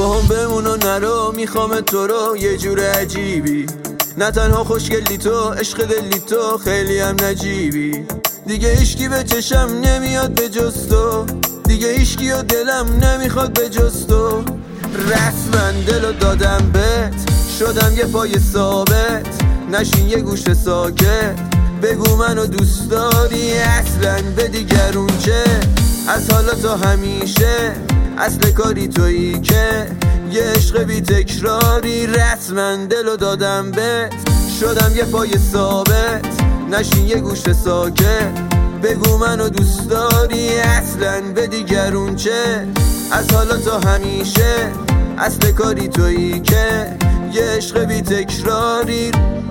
با هم بمون و نرو، میخوام تو رو یه جور عجیبی، نه تنها خوشگلی تو، عشق دلی تو خیلی هم نجیبی. دیگه هیچکی به چشم نمیاد به جز تو، دیگه هیچکی و دلم نمیخواد به جز تو. رسما دلو دادم بهت، شدم یه پای ثابت، نشین یه گوشه ساکت، بگو منو دوست داری اصلا به دیگرون چه؟ از حالا تا همیشه اصل کاری تویی که یه عشق بی تکراری. رسما دلو دادم بهت، شدم یه پای ثابت، نشین یه گوشه ساکت، بگو منو دوست داری اصلا به دیگرون چه؟ از حالا تا همیشه اصل کاری تویی که یه عشق بی تکراری.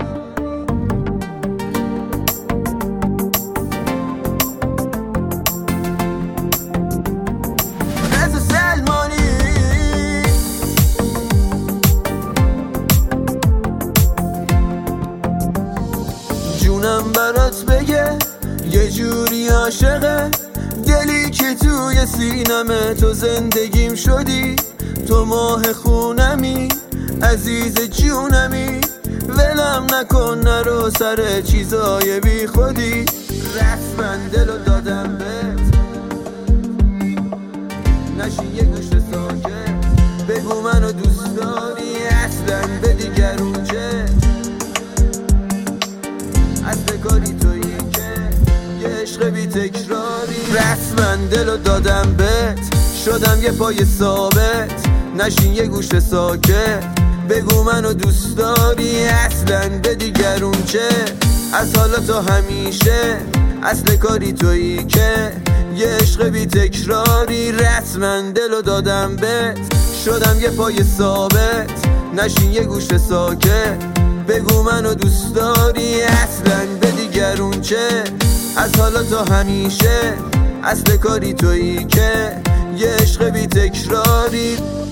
جونم برات بگه یه جوری عاشقه، دلی که توی سینمه تو زندگیم شدی، تو ماه خونمی عزیز جونمی، ولم نکن نرو سر چیزای بی خودی. رسما دلو دادم بهت، نشین یه گوشه ساکت، بگو منو دوست داری اصلا به دیگرون چه؟ اصل کاری تویی که یه عشق بی تکراری. رسما دلو دادم بهت، شدم یه پای ثابت، نشین یه گوشه ساکت، بگو منو دوست داری اصلا به دیگرون چه؟ از حالا تا همیشه اصل کاری تویی که یه عشق بی تکراری. رسما دلو دادم بهت، شدم یه پای ثابت، نشین یه گوشه ساکت، بگو منو دوست داری اصلا به دیگرون چه؟ از حالا تا همیشه اصل کاری تویی که یه عشق بی تکراری.